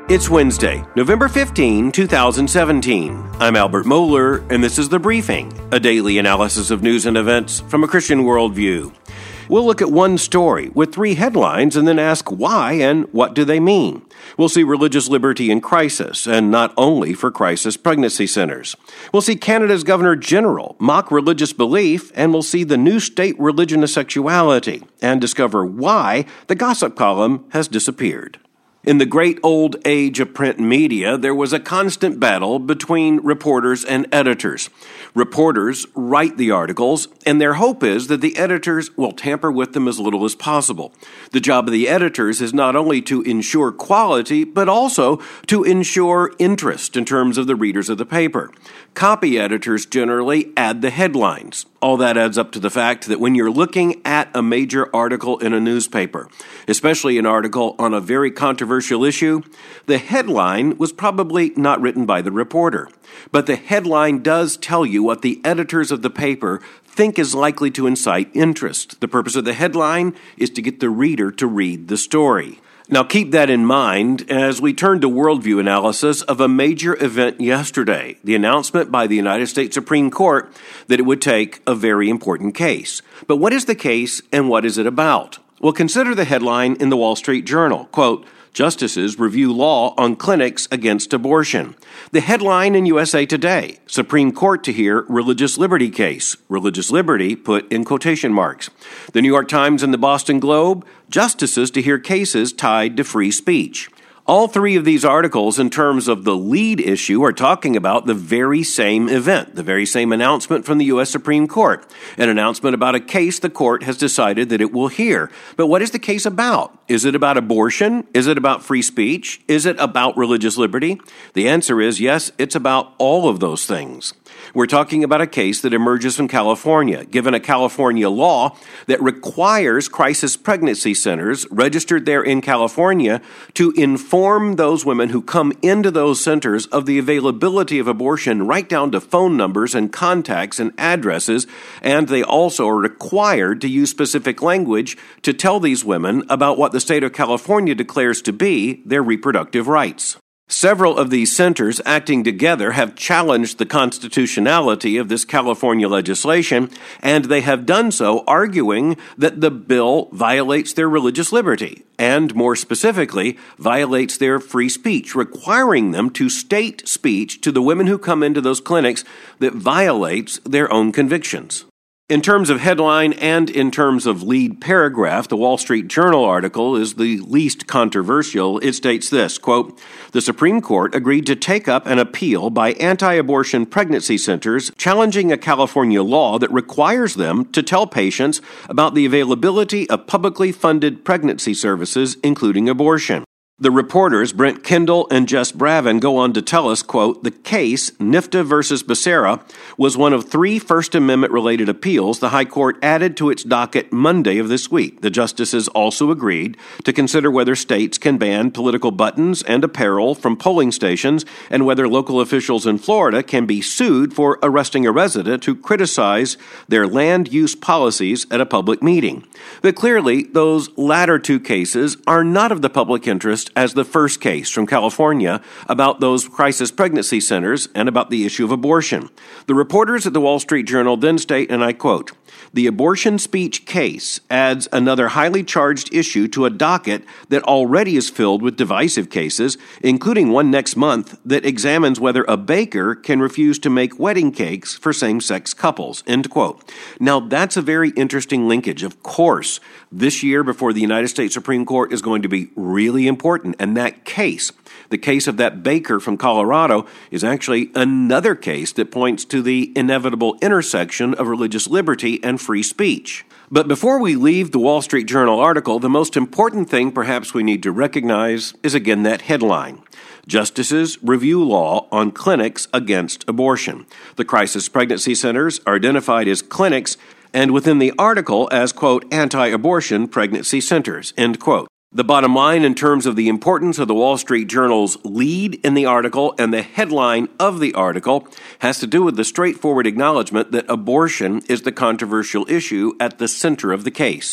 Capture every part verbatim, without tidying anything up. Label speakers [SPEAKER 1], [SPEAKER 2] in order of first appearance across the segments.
[SPEAKER 1] It's Wednesday, November fifteenth, twenty seventeen. I'm Albert Mohler, and this is The Briefing, a daily analysis of news and events from a Christian worldview. We'll look at one story with three headlines and then ask why and what do they mean. We'll see religious liberty in crisis, and not only for crisis pregnancy centers. We'll see Canada's Governor General mock religious belief, and we'll see the new state religion of sexuality and discover why the gossip column has disappeared. In the great old age of print media, there was a constant battle between reporters and editors. Reporters write the articles, and their hope is that the editors will tamper with them as little as possible. The job of the editors is not only to ensure quality, but also to ensure interest in terms of the readers of the paper. Copy editors generally add the headlines. All that adds up to the fact that when you're looking at a major article in a newspaper, especially an article on a very controversial issue, the headline was probably not written by the reporter. But the headline does tell you what the editors of the paper think is likely to incite interest. The purpose of the headline is to get the reader to read the story. Now keep that in mind as we turn to worldview analysis of a major event yesterday, the announcement by the United States Supreme Court that it would take a very important case. But what is the case and what is it about? Well, consider the headline in the Wall Street Journal, quote, Justices review law on clinics against abortion. The headline in U S A Today, Supreme Court to hear religious liberty case. Religious liberty put in quotation marks. The New York Times and the Boston Globe, justices to hear cases tied to free speech. All three of these articles, in terms of the lead issue, are talking about the very same event, the very same announcement from the U S Supreme Court, an announcement about a case the court has decided that it will hear. But what is the case about? Is it about abortion? Is it about free speech? Is it about religious liberty? The answer is yes, it's about all of those things. We're talking about a case that emerges from California, given a California law that requires crisis pregnancy centers registered there in California to inform those women who come into those centers of the availability of abortion right down to phone numbers and contacts and addresses, and they also are required to use specific language to tell these women about what the state of California declares to be their reproductive rights. Several of these centers acting together have challenged the constitutionality of this California legislation, and they have done so arguing that the bill violates their religious liberty, and more specifically, violates their free speech, requiring them to state speech to the women who come into those clinics that violates their own convictions. In terms of headline and in terms of lead paragraph, the Wall Street Journal article is the least controversial. It states this, quote, the Supreme Court agreed to take up an appeal by anti-abortion pregnancy centers challenging a California law that requires them to tell patients about the availability of publicly funded pregnancy services, including abortion. The reporters, Brent Kendall and Jess Bravin, go on to tell us, quote, the case, NIFTA versus Becerra, was one of three First Amendment-related appeals the High Court added to its docket Monday of this week. The justices also agreed to consider whether states can ban political buttons and apparel from polling stations and whether local officials in Florida can be sued for arresting a resident who criticized their land use policies at a public meeting. But clearly, those latter two cases are not of the public interest as the first case from California about those crisis pregnancy centers and about the issue of abortion. The reporters at the Wall Street Journal then state, and I quote, the abortion speech case adds another highly charged issue to a docket that already is filled with divisive cases, including one next month that examines whether a baker can refuse to make wedding cakes for same-sex couples, end quote. Now, that's a very interesting linkage. Of course, this year before the United States Supreme Court is going to be really important, and that case, the case of that baker from Colorado, is actually another case that points to the inevitable intersection of religious liberty and free speech. But before we leave the Wall Street Journal article, the most important thing perhaps we need to recognize is again that headline. Justices review law on clinics against abortion. The crisis pregnancy centers are identified as clinics and within the article as, quote, anti-abortion pregnancy centers, end quote. The bottom line in terms of the importance of the Wall Street Journal's lead in the article and the headline of the article has to do with the straightforward acknowledgement that abortion is the controversial issue at the center of the case.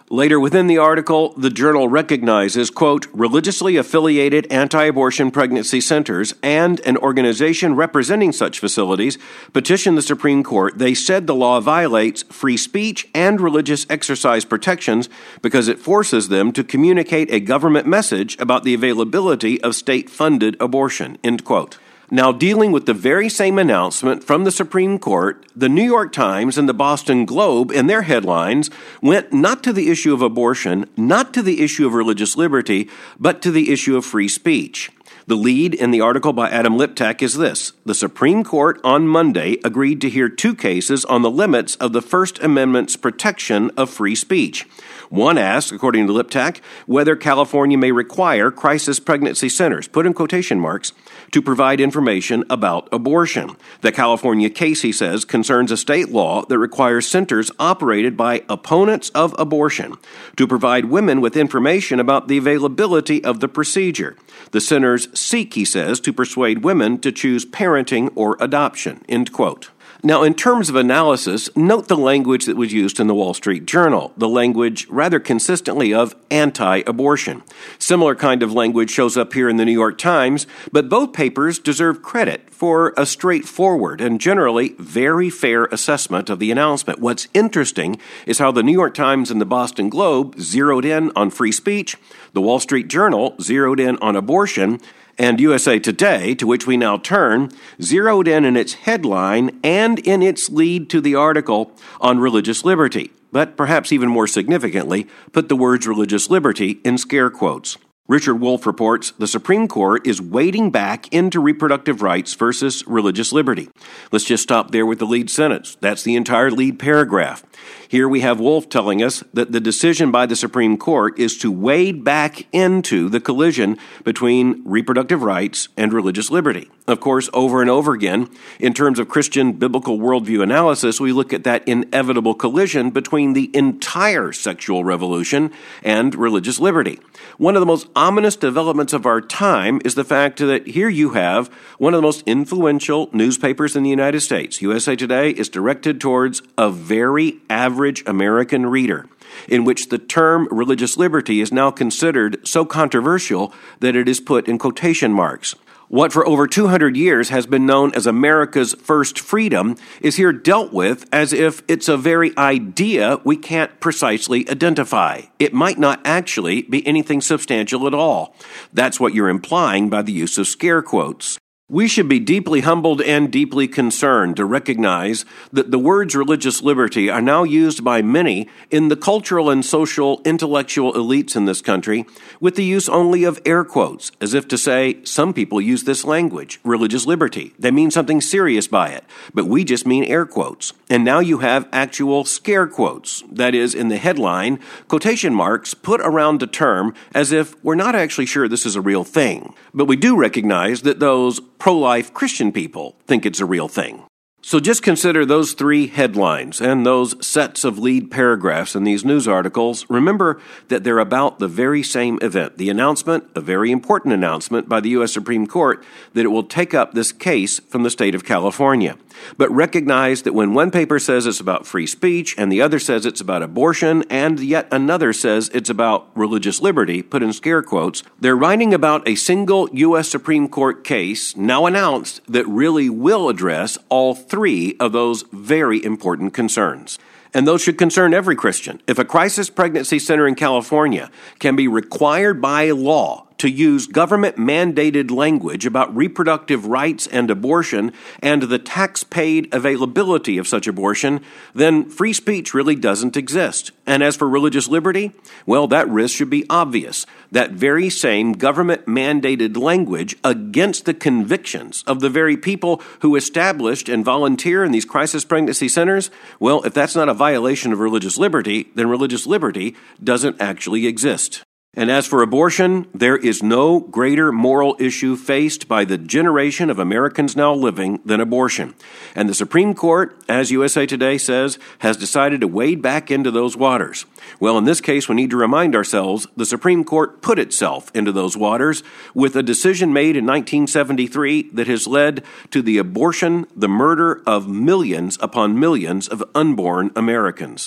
[SPEAKER 1] Later within the article, the journal recognizes, quote, religiously affiliated anti-abortion pregnancy centers and an organization representing such facilities petitioned the Supreme Court. They said the law violates free speech and religious exercise protections because it forces them to communicate a government message about the availability of state-funded abortion, end quote. Now, dealing with the very same announcement from the Supreme Court, the New York Times and the Boston Globe, in their headlines, went not to the issue of abortion, not to the issue of religious liberty, but to the issue of free speech. The lead in the article by Adam Liptak is this: the Supreme Court on Monday agreed to hear two cases on the limits of the First Amendment's protection of free speech. One asks, according to Liptak, whether California may require crisis pregnancy centers, put in quotation marks, to provide information about abortion. The California case, he says, concerns a state law that requires centers operated by opponents of abortion to provide women with information about the availability of the procedure. The centers seek, he says, to persuade women to choose parenting or adoption, end quote. Now, in terms of analysis, note the language that was used in the Wall Street Journal, the language rather consistently of anti-abortion. Similar kind of language shows up here in the New York Times, but both papers deserve credit for a straightforward and generally very fair assessment of the announcement. What's interesting is how the New York Times and the Boston Globe zeroed in on free speech, the Wall Street Journal zeroed in on abortion, and U S A Today, to which we now turn, zeroed in in its headline and in its lead to the article on religious liberty, but perhaps even more significantly, put the words religious liberty in scare quotes. Richard Wolff reports the Supreme Court is wading back into reproductive rights versus religious liberty. Let's just stop there with the lead sentence. That's the entire lead paragraph. Here we have Wolff telling us that the decision by the Supreme Court is to wade back into the collision between reproductive rights and religious liberty. Of course, over and over again, in terms of Christian biblical worldview analysis, we look at that inevitable collision between the entire sexual revolution and religious liberty. One of the most ominous developments of our time is the fact that here you have one of the most influential newspapers in the United States. U S A Today is directed towards a very average American reader, in which the term religious liberty is now considered so controversial that it is put in quotation marks. What for over two hundred years has been known as America's first freedom is here dealt with as if it's a very idea we can't precisely identify. It might not actually be anything substantial at all. That's what you're implying by the use of scare quotes. We should be deeply humbled and deeply concerned to recognize that the words religious liberty are now used by many in the cultural and social intellectual elites in this country with the use only of air quotes, as if to say, some people use this language, religious liberty. They mean something serious by it, but we just mean air quotes. And now you have actual scare quotes, that is, in the headline, quotation marks put around the term as if we're not actually sure this is a real thing. But we do recognize that those pro-life Christian people think it's a real thing. So just consider those three headlines and those sets of lead paragraphs in these news articles. Remember that they're about the very same event, the announcement, a very important announcement by the U S Supreme Court that it will take up this case from the state of California. But recognize that when one paper says it's about free speech and the other says it's about abortion and yet another says it's about religious liberty, put in scare quotes, they're writing about a single U S Supreme Court case now announced that really will address all three of those very important concerns. And those should concern every Christian. If a crisis pregnancy center in California can be required by law to use government-mandated language about reproductive rights and abortion and the tax-paid availability of such abortion, then free speech really doesn't exist. And as for religious liberty, well, that risk should be obvious. That very same government-mandated language against the convictions of the very people who established and volunteer in these crisis pregnancy centers, well, if that's not a violation of religious liberty, then religious liberty doesn't actually exist. And as for abortion, there is no greater moral issue faced by the generation of Americans now living than abortion. And the Supreme Court, as U S A Today says, has decided to wade back into those waters. Well, in this case, we need to remind ourselves the Supreme Court put itself into those waters with a decision made in nineteen seventy-three that has led to the abortion, the murder of millions upon millions of unborn Americans.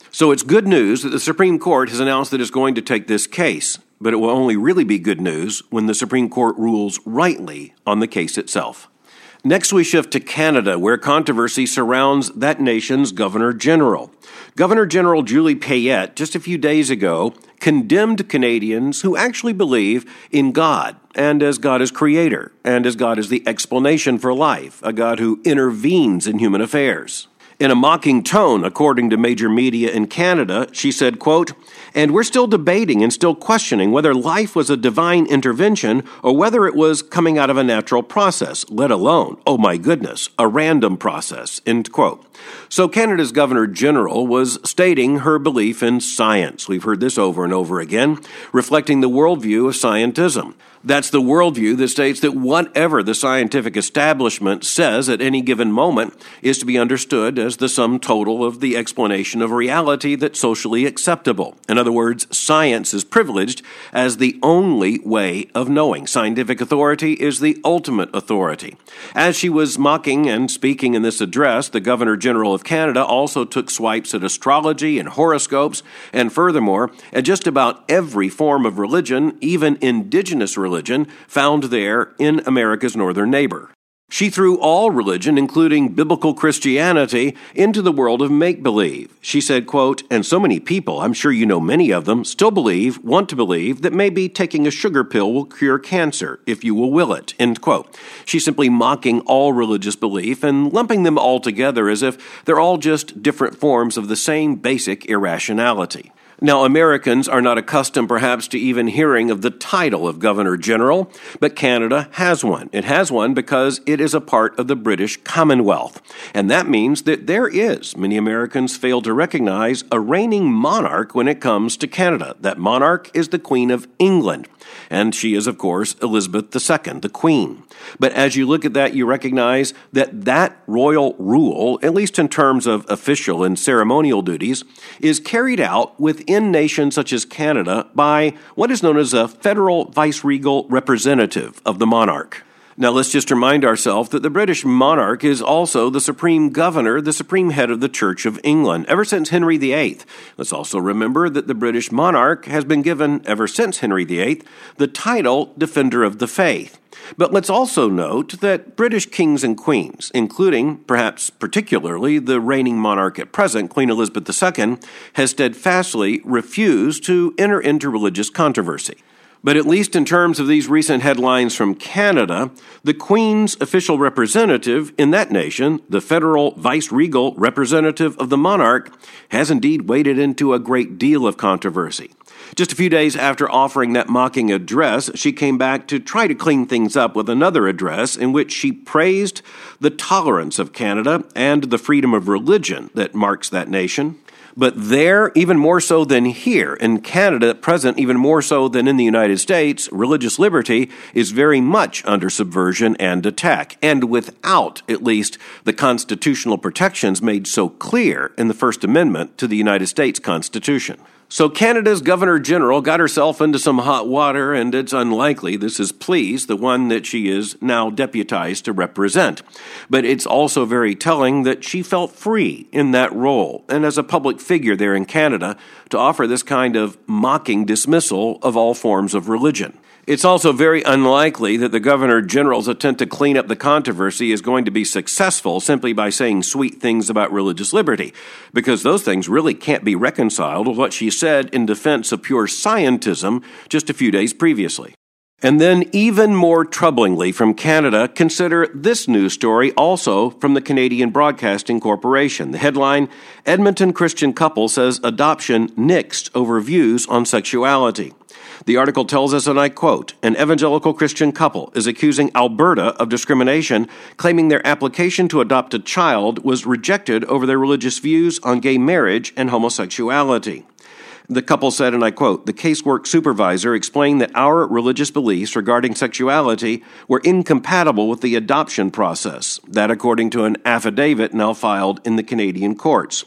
[SPEAKER 1] So it's good news that the Supreme Court has announced that it's going to take this case, but it will only really be good news when the Supreme Court rules rightly on the case itself. Next, we shift to Canada, where controversy surrounds that nation's Governor General. Governor General Julie Payette, just a few days ago, condemned Canadians who actually believe in God, and as God as creator, and as God as the explanation for life, a God who intervenes in human affairs. In a mocking tone, according to major media in Canada, she said, quote, "And we're still debating and still questioning whether life was a divine intervention or whether it was coming out of a natural process, let alone, oh my goodness, a random process," end quote. So Canada's Governor General was stating her belief in science. We've heard this over and over again, reflecting the worldview of scientism. That's the worldview that states that whatever the scientific establishment says at any given moment is to be understood as the sum total of the explanation of reality that's socially acceptable. In other words, science is privileged as the only way of knowing. Scientific authority is the ultimate authority. As she was mocking and speaking in this address, the Governor General of Canada also took swipes at astrology and horoscopes, and furthermore, at just about every form of religion, even indigenous religion, found there in America's northern neighbor. She threw all religion, including biblical Christianity, into the world of make-believe. She said, quote, "And so many people, I'm sure you know many of them, still believe, want to believe, that maybe taking a sugar pill will cure cancer, if you will will it," end quote. She's simply mocking all religious belief and lumping them all together as if they're all just different forms of the same basic irrationality. Now, Americans are not accustomed perhaps to even hearing of the title of Governor General, but Canada has one. It has one because it is a part of the British Commonwealth. And that means that there is, many Americans fail to recognize, a reigning monarch when it comes to Canada. That monarch is the Queen of England. And she is, of course, Elizabeth the Second, the Queen. But as you look at that, you recognize that that royal rule, at least in terms of official and ceremonial duties, is carried out within nations such as Canada by what is known as a federal viceregal representative of the monarch. Now, let's just remind ourselves that the British monarch is also the supreme governor, the supreme head of the Church of England, ever since Henry the Eighth. Let's also remember that the British monarch has been given, ever since Henry the Eighth, the title Defender of the Faith. But let's also note that British kings and queens, including, perhaps particularly, the reigning monarch at present, Queen Elizabeth the Second, has steadfastly refused to enter into religious controversy. But at least in terms of these recent headlines from Canada, the Queen's official representative in that nation, the federal viceregal representative of the monarch, has indeed waded into a great deal of controversy. Just a few days after offering that mocking address, she came back to try to clean things up with another address in which she praised the tolerance of Canada and the freedom of religion that marks that nation. But there, even more so than here, in Canada at present, even more so than in the United States, religious liberty is very much under subversion and attack, and without, at least, the constitutional protections made so clear in the First Amendment to the United States Constitution. So Canada's Governor General got herself into some hot water, and it's unlikely this has pleased the one that she is now deputized to represent. But it's also very telling that she felt free in that role, and as a public figure there in Canada, to offer this kind of mocking dismissal of all forms of religion. It's also very unlikely that the Governor General's attempt to clean up the controversy is going to be successful simply by saying sweet things about religious liberty, because those things really can't be reconciled with what she said in defense of pure scientism just a few days previously. And then, even more troublingly from Canada, consider this news story also from the Canadian Broadcasting Corporation. The headline, Edmonton Christian couple says adoption nixed over views on sexuality. The article tells us, and I quote, an evangelical Christian couple is accusing Alberta of discrimination, claiming their application to adopt a child was rejected over their religious views on gay marriage and homosexuality. The couple said, and I quote, the casework supervisor explained that our religious beliefs regarding sexuality were incompatible with the adoption process, that according to an affidavit now filed in the Canadian courts.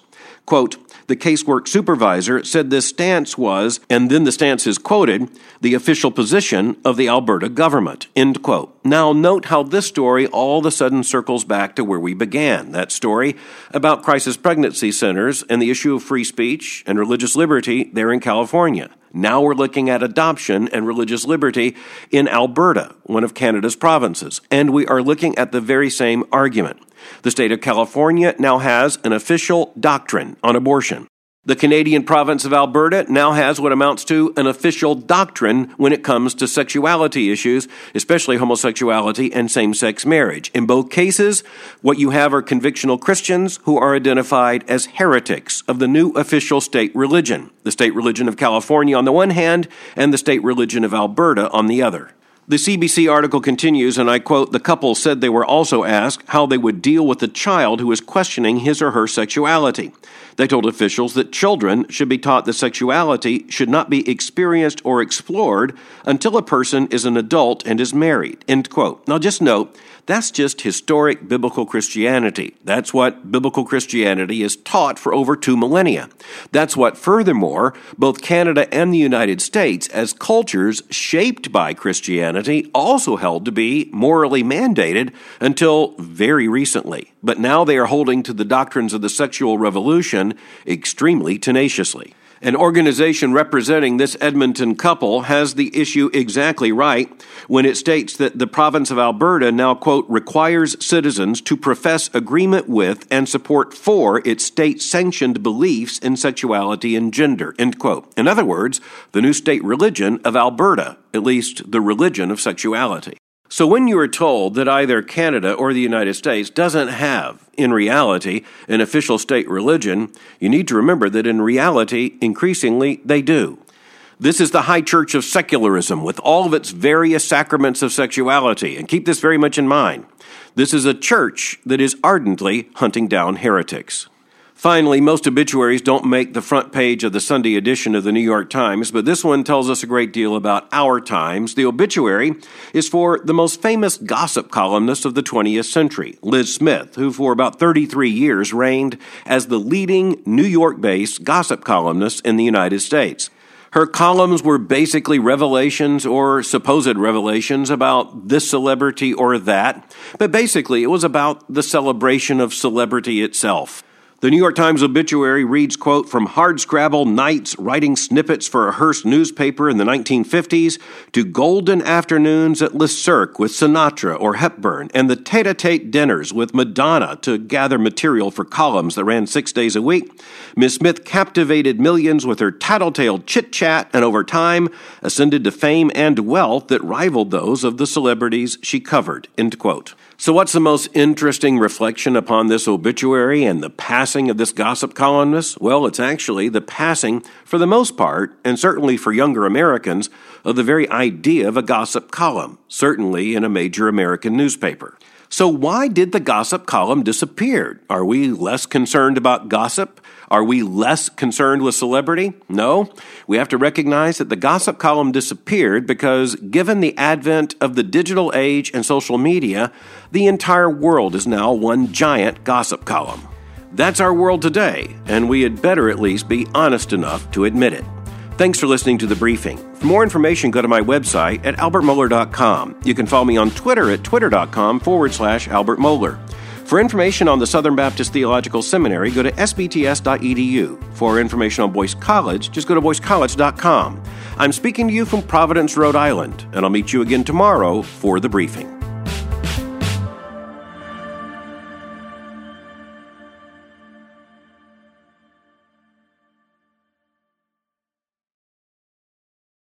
[SPEAKER 1] Quote, the casework supervisor said this stance was, and then the stance is quoted, the official position of the Alberta government, end quote. Now note how this story all of a sudden circles back to where we began, that story about crisis pregnancy centers and the issue of free speech and religious liberty there in California. Now we're looking at adoption and religious liberty in Alberta, one of Canada's provinces, and we are looking at the very same argument. The state of California now has an official doctrine on abortion. The Canadian province of Alberta now has what amounts to an official doctrine when it comes to sexuality issues, especially homosexuality and same-sex marriage. In both cases, what you have are convictional Christians who are identified as heretics of the new official state religion, the state religion of California on the one hand and the state religion of Alberta on the other. The C B C article continues, and I quote, the couple said they were also asked how they would deal with the child who is questioning his or her sexuality. They told officials that children should be taught that sexuality should not be experienced or explored until a person is an adult and is married, end quote. Now just note, that's just historic biblical Christianity. That's what biblical Christianity is taught for over two millennia. That's what, furthermore, both Canada and the United States, as cultures shaped by Christianity, also held to be morally mandated until very recently. But now they are holding to the doctrines of the sexual revolution extremely tenaciously. An organization representing this Edmonton couple has the issue exactly right when it states that the province of Alberta now, quote, requires citizens to profess agreement with and support for its state-sanctioned beliefs in sexuality and gender, end quote. In other words, the new state religion of Alberta, at least the religion of sexuality. So when you are told that either Canada or the United States doesn't have, in reality, an official state religion, you need to remember that in reality, increasingly, they do. This is the high church of secularism with all of its various sacraments of sexuality, and keep this very much in mind. This is a church that is ardently hunting down heretics. Finally, most obituaries don't make the front page of the Sunday edition of the New York Times, but this one tells us a great deal about our times. The obituary is for the most famous gossip columnist of the twentieth century, Liz Smith, who for about thirty-three years reigned as the leading New York-based gossip columnist in the United States. Her columns were basically revelations or supposed revelations about this celebrity or that, but basically it was about the celebration of celebrity itself. The New York Times obituary reads, quote, from hardscrabble nights writing snippets for a Hearst newspaper in the nineteen fifties to golden afternoons at Le Cirque with Sinatra or Hepburn and the tete-a-tete dinners with Madonna to gather material for columns that ran six days a week, Miss Smith captivated millions with her tattletale chit-chat and over time ascended to fame and wealth that rivaled those of the celebrities she covered, end quote. So what's the most interesting reflection upon this obituary and the passing of this gossip columnist? Well, it's actually the passing, for the most part, and certainly for younger Americans, of the very idea of a gossip column, certainly in a major American newspaper. So why did the gossip column disappear? Are we less concerned about gossip? Are we less concerned with celebrity? No. We have to recognize that the gossip column disappeared because, given the advent of the digital age and social media, the entire world is now one giant gossip column. That's our world today, and we had better at least be honest enough to admit it. Thanks for listening to The Briefing. For more information, go to my website at albert mohler dot com. You can follow me on Twitter at twitter.com forward slash Albert Mohler. For information on the Southern Baptist Theological Seminary, go to s b t s dot e d u. For information on Boyce College, just go to boyce college dot com. I'm speaking to you from Providence, Rhode Island, and I'll meet you again tomorrow for The Briefing.